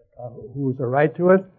who's a right to it.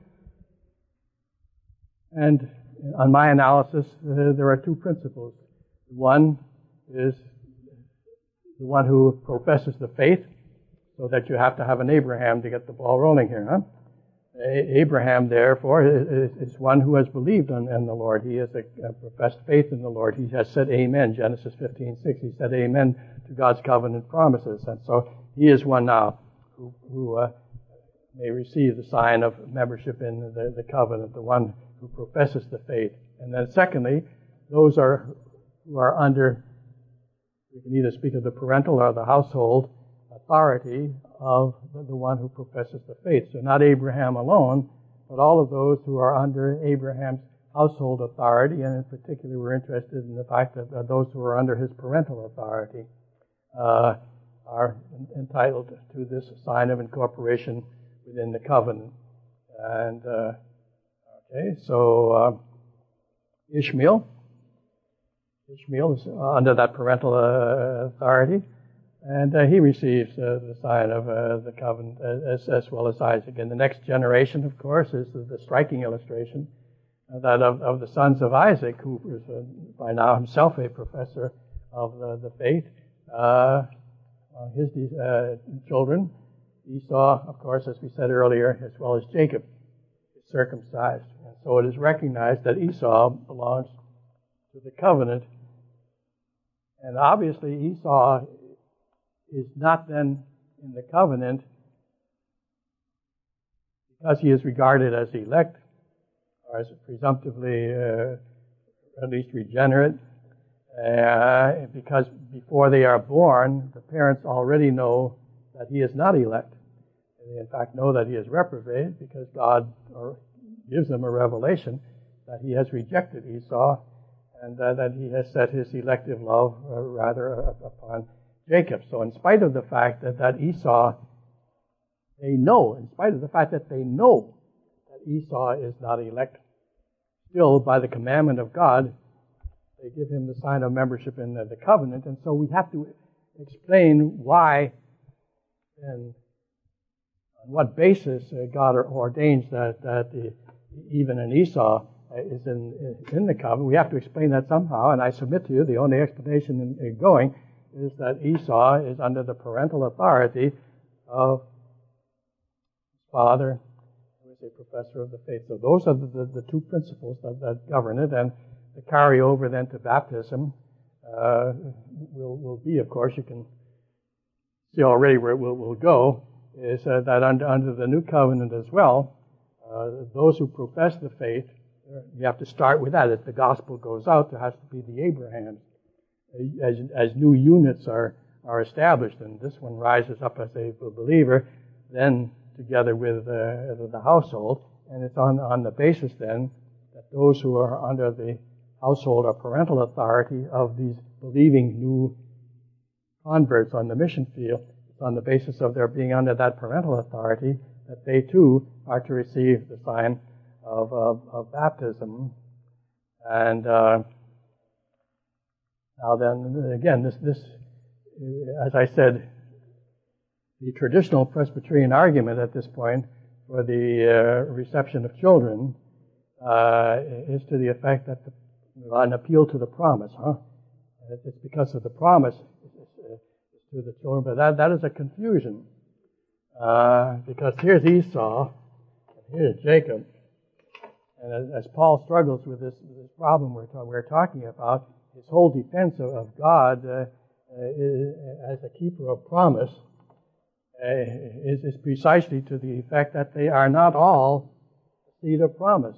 And on my analysis, there are two principles. One is the one who professes the faith, so that you have to have an Abraham to get the ball rolling here, huh? Abraham, therefore, is one who has believed in the Lord. He has a professed faith in the Lord. He has said amen. Genesis 15:6. He said amen to God's covenant promises. And so he is one now who may receive the sign of membership in the covenant, the one who professes the faith. And then secondly, those who are under, we can either speak of the parental or the household authority of the one who professes the faith. So not Abraham alone, but all of those who are under Abraham's household authority, and in particular we're interested in the fact that those who are under his parental authority are entitled to this sign of incorporation within the covenant. And so Ishmael is under that parental authority, and he receives the sign of the covenant as well as Isaac. And the next generation, of course, is the striking illustration that of the sons of Isaac, who is by now himself a professor of the faith. His children, Esau, of course, as we said earlier, as well as Jacob, is circumcised. And so it is recognized that Esau belongs to the covenant. And obviously Esau is not then in the covenant because he is regarded as elect, or as presumptively at least regenerate, because before they are born, the parents already know that he is not elect. They in fact know that he is reprobate because God gives them a revelation that he has rejected Esau and that he has set his elective love rather upon Jacob. So in spite of the fact that Esau, in spite of the fact that they know that Esau is not elect, still by the commandment of God, they give him the sign of membership in the covenant. And so we have to explain why and on what basis God ordains that even an Esau is in the covenant. We have to explain that somehow, and I submit to you the only explanation in going is that Esau is under the parental authority of his father, who is a professor of the faith. So those are the two principles that govern it, and the carry over then to baptism will be, of course, you can see already where it will go, is that under the new covenant as well, those who profess the faith, you have to start with that. As the gospel goes out, there has to be the Abrahams. As new units are established, and this one rises up as a believer, then together with the household, and it's on the basis then that those who are under the household or parental authority of these believing new converts on the mission field, it's on the basis of their being under that parental authority that they too are to receive the sign of baptism. And now then, again, this, as I said, the traditional Presbyterian argument at this point for the reception of children is to the effect that an appeal to the promise, It's because of the promise to the children, but that is a confusion. Because here's Esau, and here's Jacob, and as Paul struggles with this problem we're talking about, his whole defense of God as a keeper of promise is precisely to the effect that they are not all seed of promise.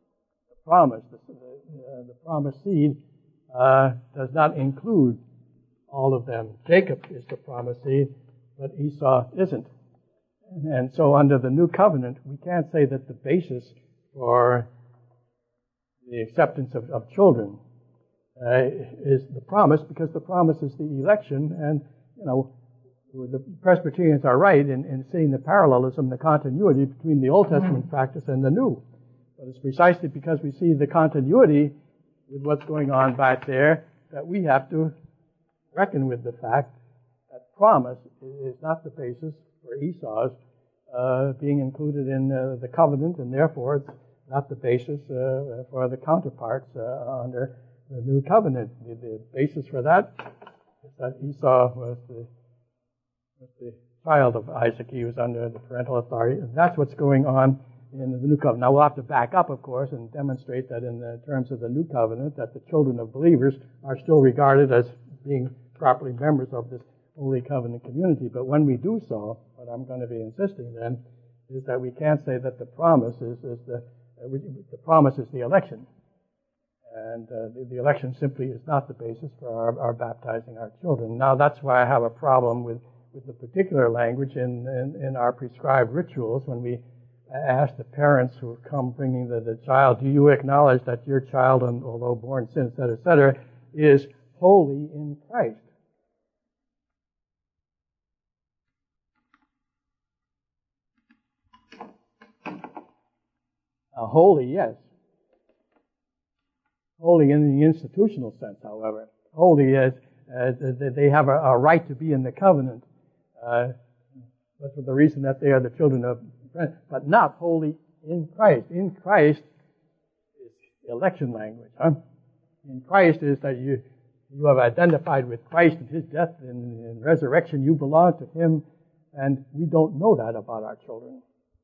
The promised seed does not include all of them. Jacob is the promised seed, but Esau isn't. And so under the new covenant, we can't say that the basis for the acceptance of children is the promise, because the promise is the election, and the Presbyterians are right in seeing the parallelism, the continuity between the Old Testament practice and the New. But it's precisely because we see the continuity with what's going on back there that we have to reckon with the fact that promise is not the basis for Esau's being included in the covenant, and therefore it's not the basis for the counterparts under the new covenant. The basis for that is that Esau was the child of Isaac. He was under the parental authority, and that's what's going on in the new covenant. Now we'll have to back up, of course, and demonstrate that in the terms of the new covenant, that the children of believers are still regarded as being properly members of this holy covenant community. But when we do so, what I'm going to be insisting then is that we can't say that the promise is the promise is the election, and the election simply is not the basis for our baptizing our children. Now that's why I have a problem with the particular language in our prescribed rituals when we ask the parents who come bringing the child, do you acknowledge that your child, although born sin, etc., is holy in Christ? Holy, yes. Holy in the institutional sense, however. Holy as they have a right to be in the covenant. That's for the reason that they are the children of, but not holy in Christ. In Christ is election language. In Christ is that you have identified with Christ in His death and resurrection. You belong to Him, and we don't know that about our children.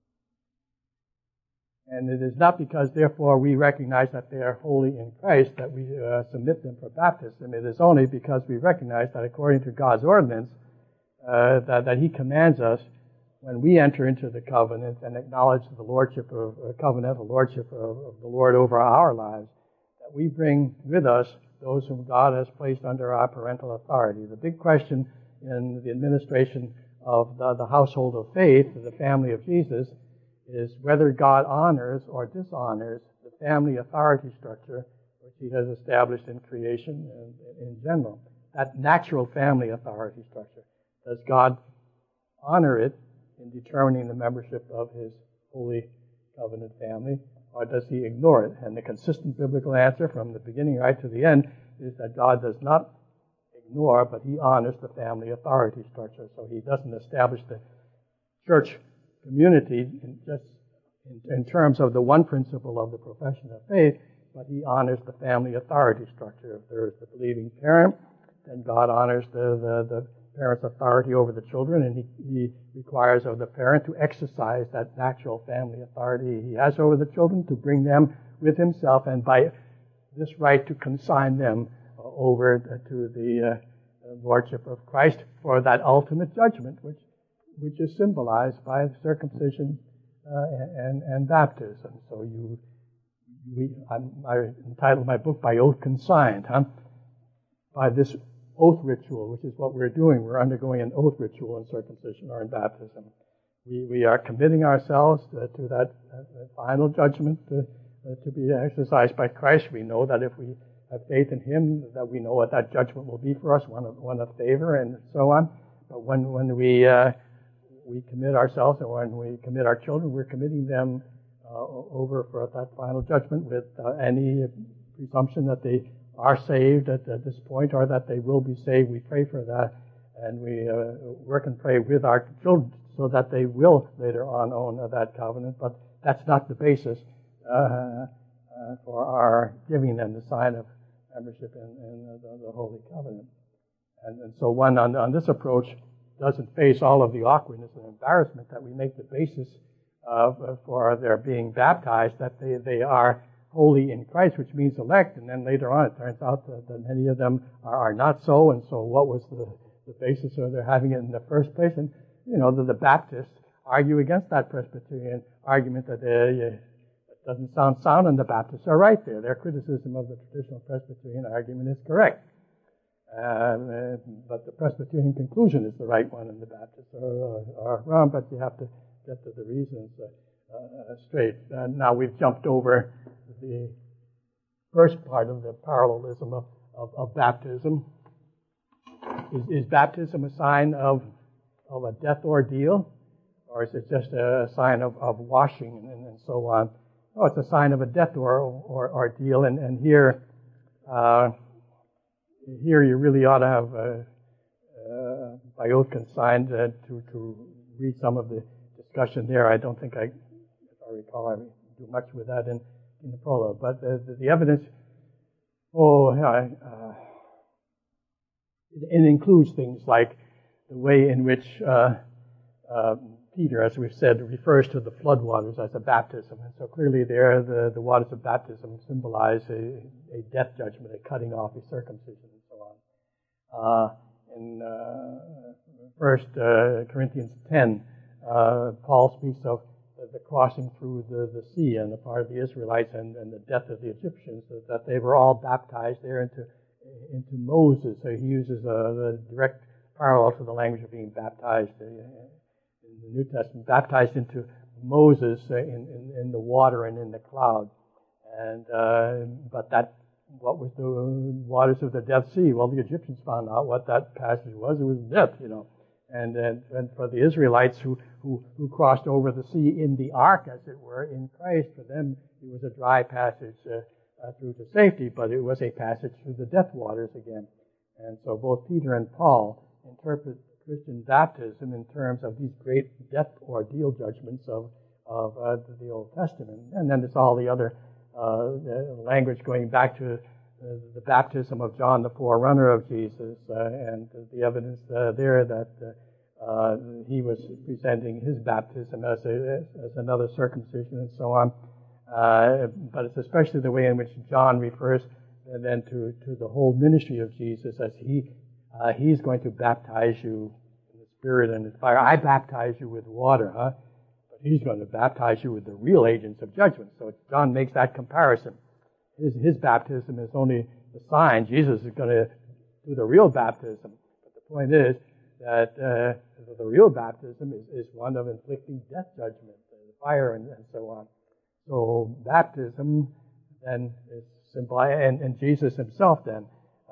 And it is not because, therefore, we recognize that they are holy in Christ that we submit them for baptism. It is only because we recognize that according to God's ordinance, that He commands us when we enter into the covenant and acknowledge the lordship of covenantal lordship of the Lord over our lives, that we bring with us those whom God has placed under our parental authority. The big question in the administration of the household of faith, the family of Jesus, is whether God honors or dishonors the family authority structure which He has established in creation and in general. That natural family authority structure. Does God honor it in determining the membership of His holy covenant family, or does He ignore it? And the consistent biblical answer from the beginning right to the end is that God does not ignore, but He honors the family authority structure. So He doesn't establish the church community in terms of the one principle of the profession of faith, but He honors the family authority structure. If there is the believing parent, then God honors the parent's authority over the children, and He requires of the parent to exercise that natural family authority He has over the children, to bring them with Himself, and by this right to consign them over to the lordship of Christ for that ultimate judgment, which is symbolized by circumcision and baptism. So I entitled my book "By Oath Consigned," by this oath ritual, which is what we're doing. We're undergoing an oath ritual in circumcision or in baptism. We are committing ourselves to that final judgment to be exercised by Christ. We know that if we have faith in Him, that we know what that judgment will be for us, one of favor and so on. But when we commit ourselves, or when we commit our children, we're committing them over for that final judgment with any presumption that they are saved at this point, or that they will be saved. We pray for that, and we work and pray with our children so that they will later on own that covenant. But that's not the basis for our giving them the sign of membership in the Holy Covenant. And so one on this approach doesn't face all of the awkwardness and embarrassment that we make the basis for their being baptized, that they are holy in Christ, which means elect, and then later on it turns out that many of them are not so, and so what was the basis of their having it in the first place? And, the Baptists argue against that Presbyterian argument that it doesn't sound sound, and the Baptists are right there. Their criticism of the traditional Presbyterian argument is correct. But the Presbyterian conclusion is the right one, and the Baptists are wrong, but you have to get to the reasons straight. Now we've jumped over the first part of the parallelism of baptism. Is baptism a sign of a death ordeal, or is it just a sign of washing and so on? Oh, it's a sign of a death ordeal, and here you really ought to have by oath consigned to read some of the discussion there. I don't think if I recall, I do much with that in the prologue. But the evidence, it includes things like the way in which Peter, as we've said, refers to the flood waters as a baptism. And so clearly there, the waters of baptism symbolize a death judgment, a cutting off, a circumcision, and so on. In 1 Corinthians 10, Paul speaks of the crossing through the sea on the part of the Israelites and the death of the Egyptians, that they were all baptized there into Moses. So he uses the direct parallel to the language of being baptized in the New Testament, baptized into Moses in the water and in the cloud. And but what was the waters of the Dead Sea? Well, the Egyptians found out what that passage was. It was death, And for the Israelites who crossed over the sea in the ark, as it were, in Christ, for them it was a dry passage through to safety, but it was a passage through the death waters again. And so both Peter and Paul interpret Christian baptism in terms of these great death ordeal judgments of the Old Testament. And then there's all the other language going back to the baptism of John, the forerunner of Jesus, and the evidence there that he was presenting his baptism as another circumcision and so on. But it's especially the way in which John refers then to the whole ministry of Jesus as he's going to baptize you in the Spirit and in fire. I baptize you with water, but he's going to baptize you with the real agents of judgment. So John makes that comparison. His baptism is only the sign. Jesus is going to do the real baptism. But the point is that the real baptism is one of inflicting death judgment, fire, and so on. So baptism then is symbolized, and Jesus himself then,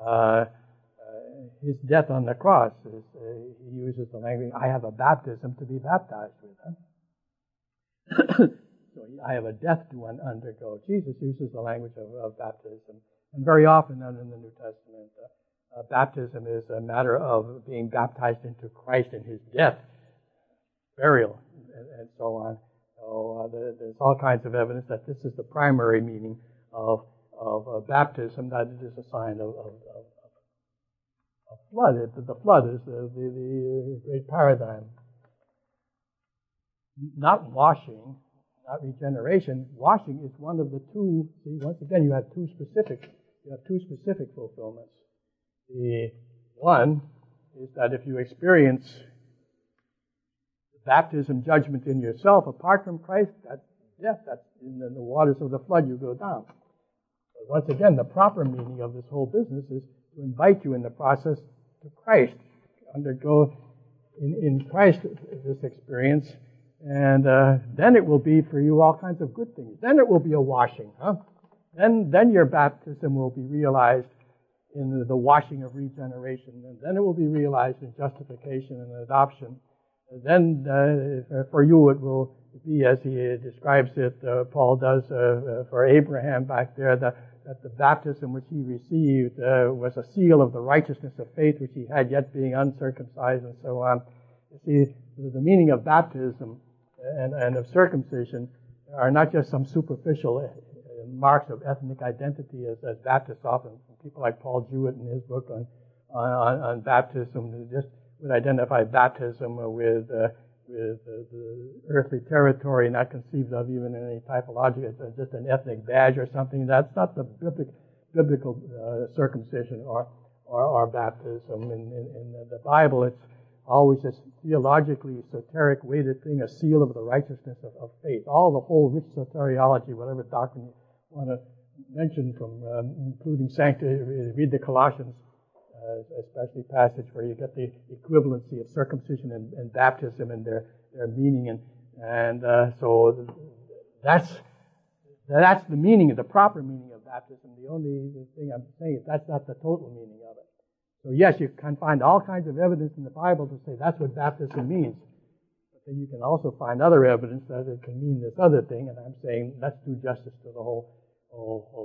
his death on the cross, he uses the language, I have a baptism to be baptized with. So I have a death to undergo. Jesus uses the language of baptism. And very often then in the New Testament, baptism is a matter of being baptized into Christ in his death, burial, and so on. So there's all kinds of evidence that this is the primary meaning of baptism, that it is a sign of flood. The flood is the great paradigm. Not washing, not regeneration. Washing is one of the two. See, once again, you have two specific fulfillments. The one is that if you experience baptism judgment in yourself apart from Christ, that's death. That's in the waters of the flood you go down. But once again, the proper meaning of this whole business is to invite you in the process to Christ, undergo in Christ this experience. And then it will be for you all kinds of good things. Then it will be a washing, Then your baptism will be realized in the washing of regeneration. And then it will be realized in justification and adoption. And then for you it will be, as he describes it, Paul does for Abraham back there, that the baptism which he received was a seal of the righteousness of faith which he had yet being uncircumcised and so on. You see, the meaning of baptism and of circumcision are not just some superficial marks of ethnic identity as Baptists often, people like Paul Jewett in his book on baptism just would identify baptism with the earthly territory not conceived of even in any typology as just an ethnic badge or something. That's not the biblical circumcision or baptism. In the Bible, it's always this theologically esoteric weighted thing, a seal of the righteousness of faith. All the whole rich soteriology, whatever doctrine you want to mention from including sanctity, read the Colossians, especially passage where you get the equivalency of circumcision and baptism and their meaning. And so that's the meaning, the proper meaning of baptism. The only thing I'm saying is that's not the total meaning of it. So yes, you can find all kinds of evidence in the Bible to say that's what baptism means. But then you can also find other evidence that it can mean this other thing, and I'm saying let's do justice to the whole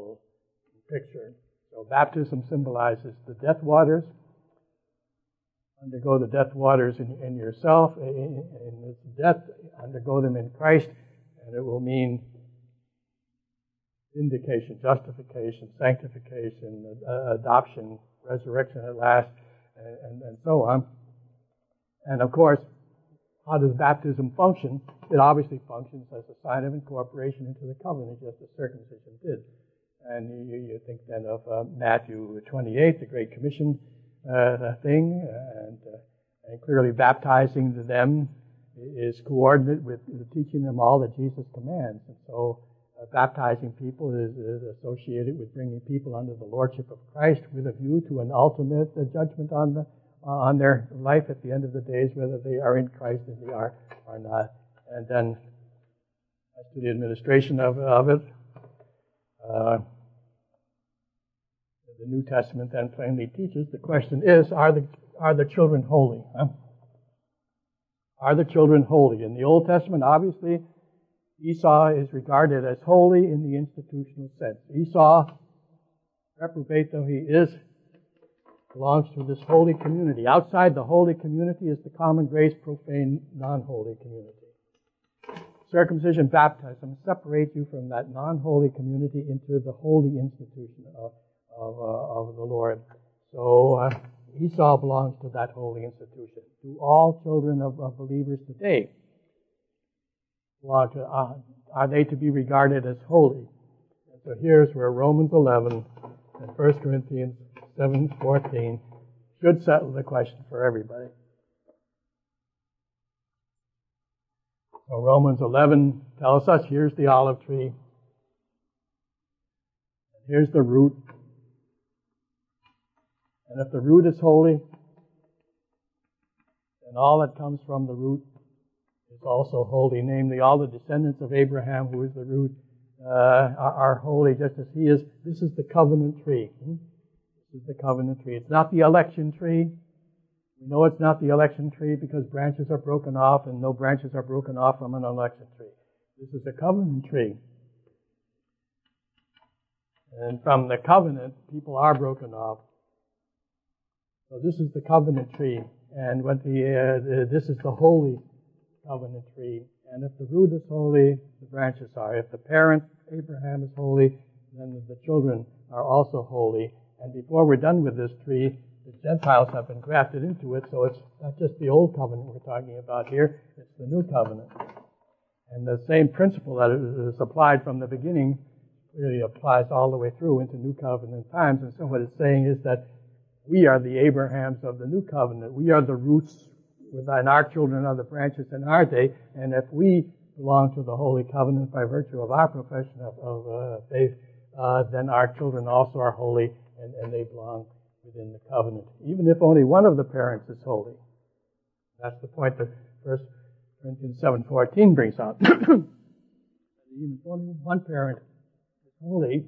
picture. So baptism symbolizes the death waters. undergo the death waters in yourself, in this death, undergo them in Christ, and it will mean vindication, justification, sanctification, adoption, resurrection at last, and so on. And of course, how does baptism function? It obviously functions as a sign of incorporation into the covenant, just as circumcision did. And you think then of Matthew 28, the Great Commission thing, and clearly baptizing them is coordinate with teaching them all that Jesus commands. And so baptizing people is associated with bringing people under the lordship of Christ with a view to an ultimate judgment on their life at the end of the days, whether they are in Christ and they are or not. And then as to the administration of it, the New Testament then plainly teaches the question is, are the children holy? Huh? Are the children holy? In the Old Testament, obviously, Esau is regarded as holy in the institutional sense. Esau, reprobate though he is, belongs to this holy community. Outside the holy community is the common grace, profane, non-holy community. Circumcision, baptism separates you from that non-holy community into the holy institution of the Lord. So Esau belongs to that holy institution. Do all children of believers today belong to? Are they to be regarded as holy? And so here's where Romans 11 and 1 Corinthians 7:14 should settle the question for everybody. So Romans 11 tells us here's the olive tree, and here's the root. And if the root is holy, then all that comes from the root is also holy. Namely, all the descendants of Abraham, who is the root, are holy just as he is. This is the covenant tree. This is the covenant tree. It's not the election tree. We know it's not the election tree because branches are broken off, and no branches are broken off from an election tree. This is a covenant tree. And from the covenant, people are broken off. So this is the covenant tree, and this is the holy covenant tree. And if the root is holy, the branches are. If the parent, Abraham, is holy, then the children are also holy. And before we're done with this tree, the Gentiles have been grafted into it, so it's not just the old covenant we're talking about here, it's the new covenant. And the same principle that is applied from the beginning really applies all the way through into new covenant times. And so what it's saying is that we are the Abrahams of the new covenant. We are the roots, and our children are the branches in our day. And if we belong to the holy covenant by virtue of our profession of faith, then our children also are holy, and they belong within the covenant, even if only one of the parents is holy. That's the point that 1 Corinthians 7:14 brings out. Even if only one parent is holy,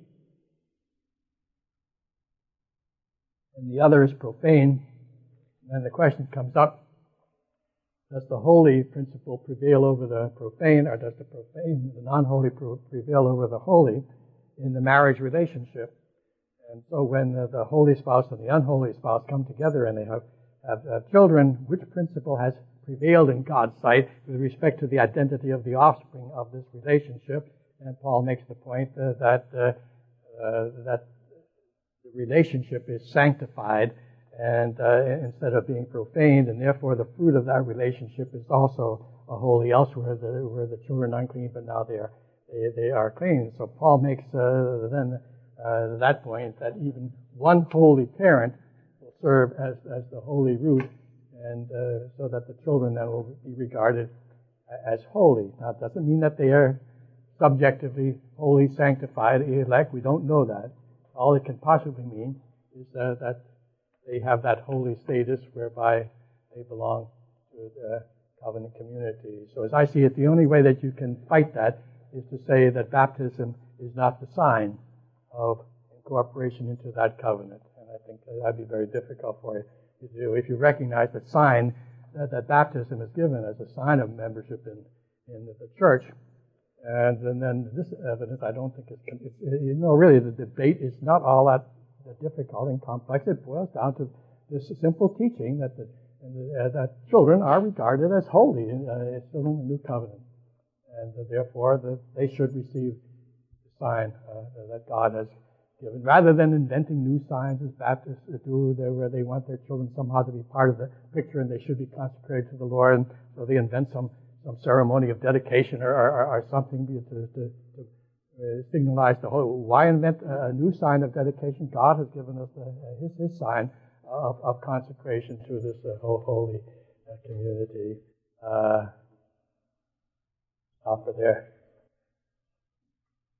and the other is profane, then the question comes up, does the holy principle prevail over the profane, or does the profane, the non-holy, prevail over the holy in the marriage relationship? And so when the holy spouse and the unholy spouse come together and they have children, which principle has prevailed in God's sight with respect to the identity of the offspring of this relationship? And Paul makes the point that the relationship is sanctified and instead of being profaned, and therefore the fruit of that relationship is also a holy. Elsewhere, where the children are unclean, but now they are clean. So Paul makes then that point that even one holy parent will serve as the holy root, and so that the children then will be regarded as holy. Now, it doesn't mean that they are subjectively holy, sanctified, elect. We don't know that. All it can possibly mean is that they have that holy status whereby they belong to the covenant community. So as I see it, the only way that you can fight that is to say that baptism is not the sign of incorporation into that covenant. And I think that'd be very difficult for you to do. If you recognize the sign that baptism is given as a sign of membership in the church, and then this evidence, I don't think really the debate is not all that difficult and complex. It boils down to this simple teaching that and that children are regarded as holy, still in the new covenant, and therefore that they should receive the sign that God has given, rather than inventing new signs as Baptists do, where they want their children somehow to be part of the picture and they should be consecrated to the Lord, and so they invent some ceremony of dedication or something to signalize the whole. Why invent a new sign of dedication? God has given us His sign of consecration to this holy community. Stop for there.